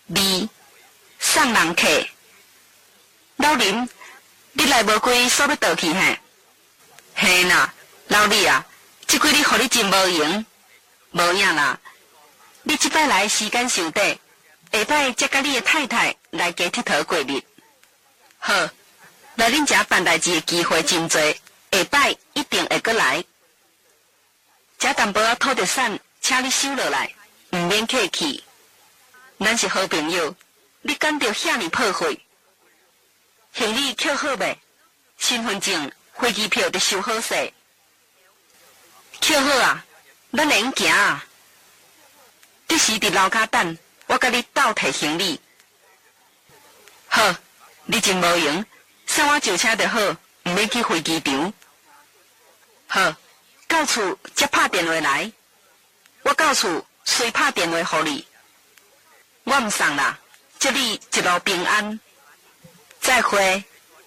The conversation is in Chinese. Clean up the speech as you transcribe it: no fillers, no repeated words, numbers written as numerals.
2送人客。老林，你来无几煞要倒去嘿？嘿啦，老李啊，这几日互你真无闲，无影啦。你这摆来时间伤短，下摆才甲你的太太来家佚佗过日。好，来恁遮办代志的机会真多，下摆一定会过来。这淡薄仔土地产，请你收落来，唔免客气。咱是好朋友，你敢着遐尼破费？行李捡好未？身份证、飞机票得收好势。捡好啊，咱会用行啊。这时伫楼骹等，我甲你斗提行李。好，你真无闲，送我招车就好，唔免去飞机场。好，到厝才拍电话来，我到厝随拍电话互你。我唔送啦，祝你一路平安。再会。